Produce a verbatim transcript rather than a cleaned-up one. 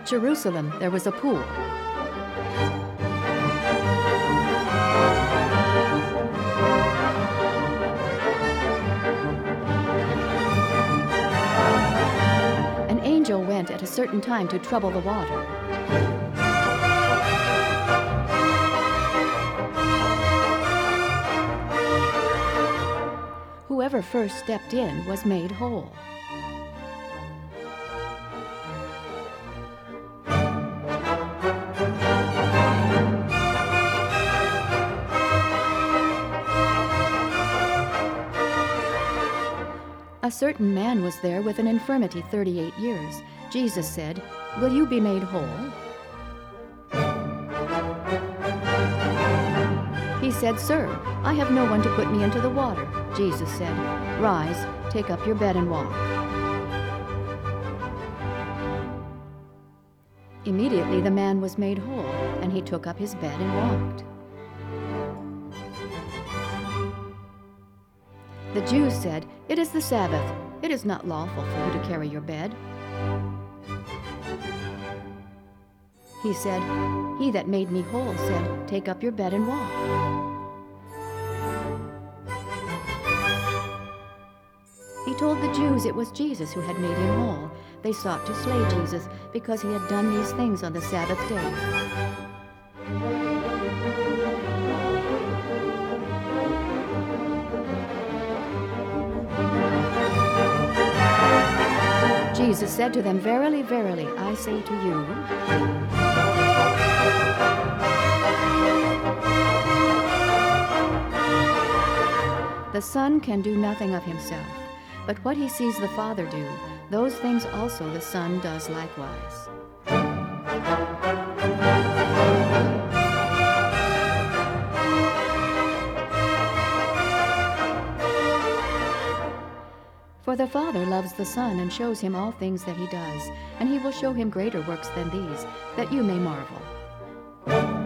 Jerusalem there was a pool. An angel went at a certain time to trouble the water. Whoever first stepped in was made whole. A certain man was there with an infirmity thirty-eight years. Jesus said, "Will you be made whole?" He said, "Sir, I have no one to put me into the water." Jesus said, "Rise, take up your bed and walk." Immediately the man was made whole, and he took up his bed and walked. The Jews said, "It is the Sabbath. It is not lawful for you to carry your bed." He said, "He that made me whole said, 'Take up your bed and walk.'" He told the Jews it was Jesus who had made him whole. They sought to slay Jesus because he had done these things on the Sabbath day. Jesus said to them, "Verily, verily, I say to you, the Son can do nothing of himself, but what he sees the Father do, those things also the Son does likewise." For the Father loves the Son and shows him all things that he does, and he will show him greater works than these, that you may marvel.